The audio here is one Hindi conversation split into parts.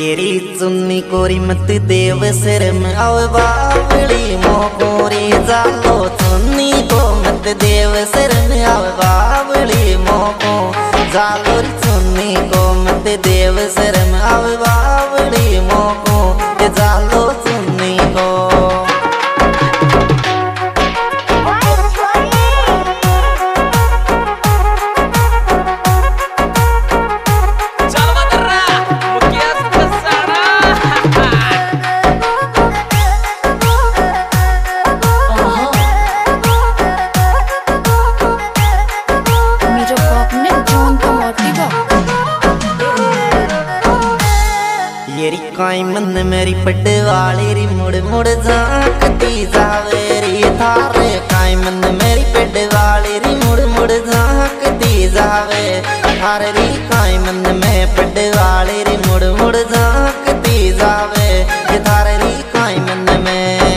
येरी चुन्नी कोरी मत देव सिर में आवे बावली मोकोरी जालो चुन्नी को मत देव सिर में आवे बावली मोको जालो चुन्नी को मत देव सिर में आवे बावली मोको जालो चुन्नी को येरी काई मन मेरी पटवाली री मुड़ मुड़ झांकती जावे री थारे काई मन मेरी पटवाली री मुड़ मुड़ झांकती जावे थारे री काई मन में पटवाली री मुड़ मुड़ झांकती जावे ये थारे री काई मन में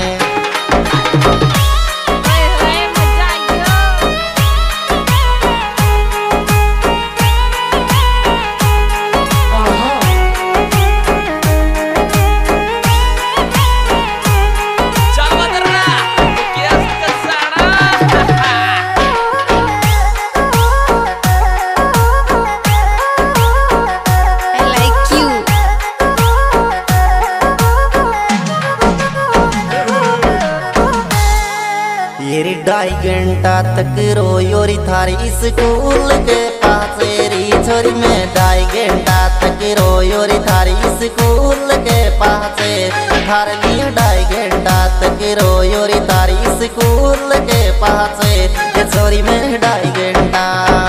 येरी 2.5 घंटा तक रोयोरी थारी स्कूल के पास री छोरी में 2.5 घंटा तक रोयोरी थारी स्कूल के पास थारे लिए 2.5 घंटा तक रोयोरी थारी स्कूल के पास ये छोरी में 2.5 घंटा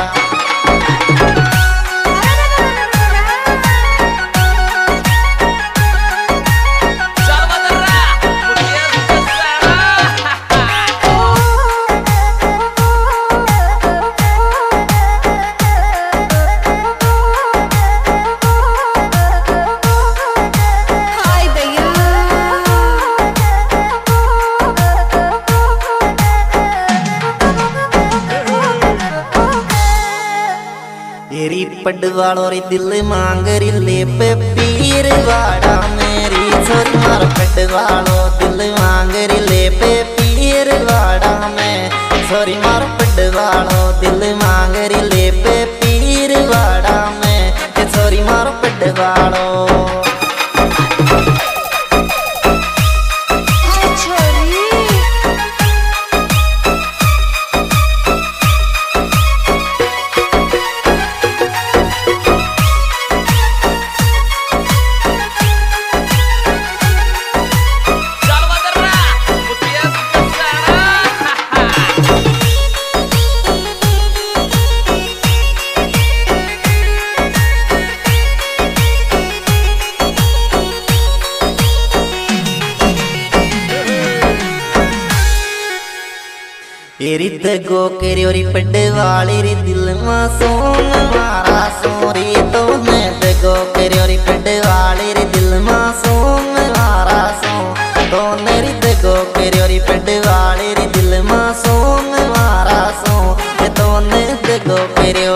येरी पडवालो री दिल मांग री ले पे पीर वाड़ा मेरी छोरी मार पडवालो दिल मांग री ले पे पीर वाड़ा में छोरी मार पडवालो दिल मांग री ले पे पीर वाड़ा में छोरी मार पडवालो येरी तगो केरी पडवाली री दिल मा सोन मारा सोरी तो मैं तगो केरी पडवाली री दिल मा सोन मारा सो तो मेरी तगो केरी पडवाली री दिल मा सोन मारा सो तो ने तगो केरियो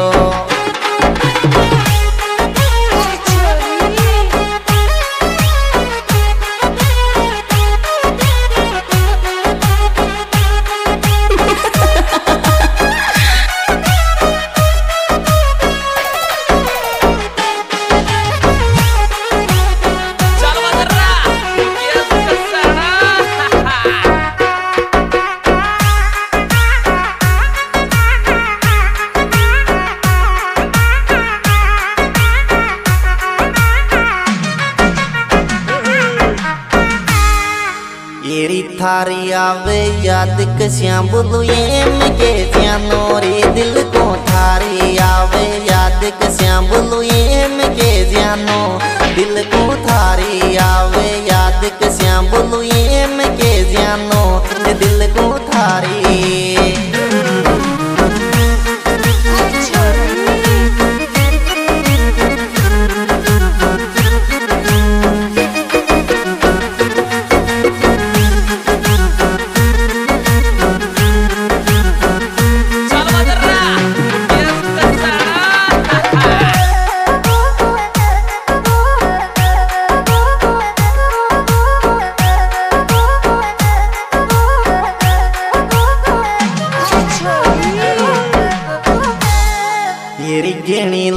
येरी थारी आवे याद कसियां बोलू ये के जानो रे दिल को थारी आवे याद कसियां बोलू ये के जानो दिल को थारी आवे याद कसियां बोलू ये के जानो दिल को थारी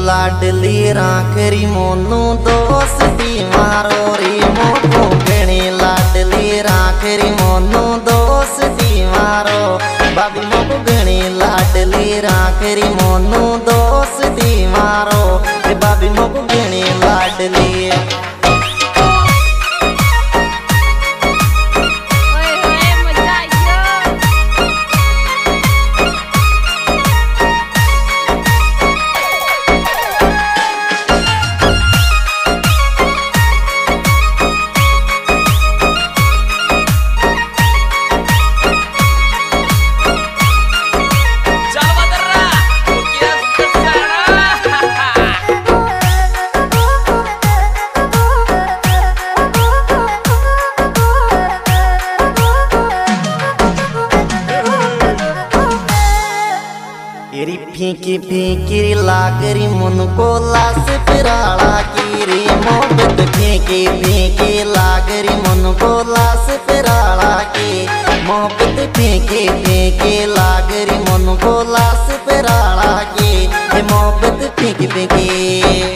लाडली राखरी मोनू दोस्ती मारो रे मोको घणी लाडली राखरी मोनू दोस्ती मारो भाभी मोको घणी लाडली राखरी मोनू दोस्ती मारो भाभी मोको घणी लाडली फीकी फीकी लागरी मन को लास पिराला की रे मोहब्बत फीकी फीकी लागरी मन को लास पिराला की मोहब्बत फीकी फीकी लागरी मन को लास पिराला की मोहब्बत फीकी फीकी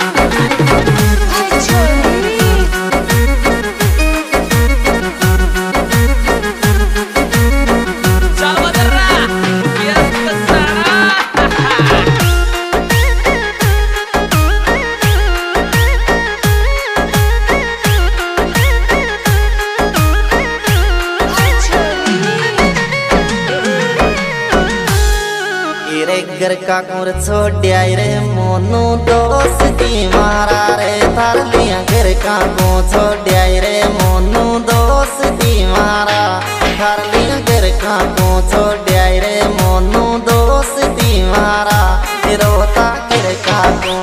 घर का कुर छोड़िया रे मोनू दोस्ती मारा रे थार लिया घर का को छोड़िया रे मोनू दोस्ती मारा थार लिया घर का को छोड़िया रे मोनू दोस्ती मारा रोता घर का को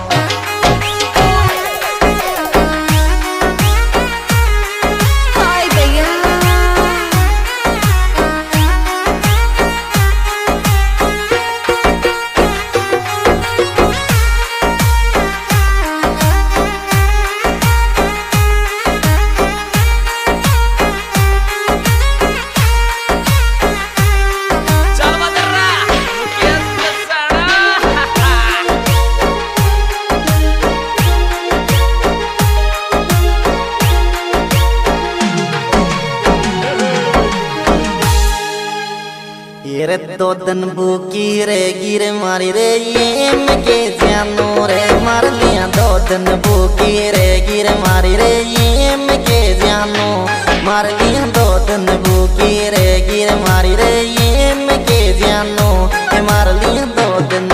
रे दो दिन भूखी रे गिर मारी रे ये के जानो रे मार लिया दो दिन भूखी रे गिर मारी रे ये के जानो मार लिया दो दिन भूखी रे गिर मारी रे ये के जानो मार लिया दो दिन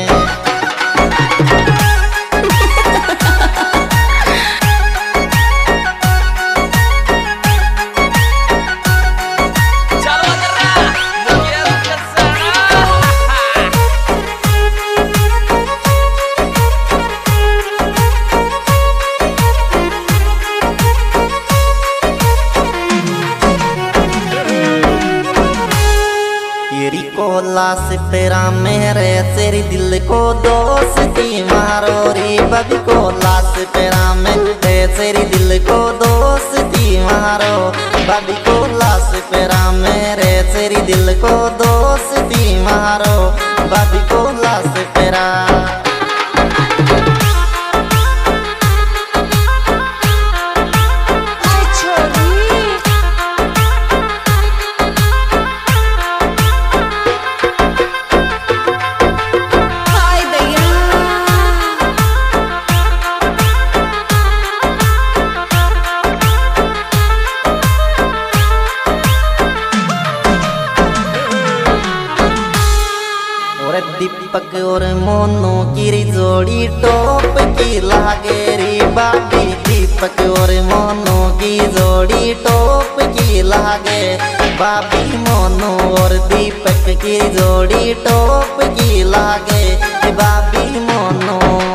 लास पेरा मेरे तेरी दिल को दोस्ती मारो रे बबी को लास पेरा मेरे तेरी दिल को दोस्ती मारो बबी को लास पेरा मेरे तेरी दिल को दोस्ती मारो बबी को लास पेरा दीपक और मोनू की जोड़ी टॉप की लागे रे बाबी दीपक और मोनू की जोड़ी टॉप की लागे बाबी मोनू और दीपक की जोड़ी टॉप की लागे बाबी मोनू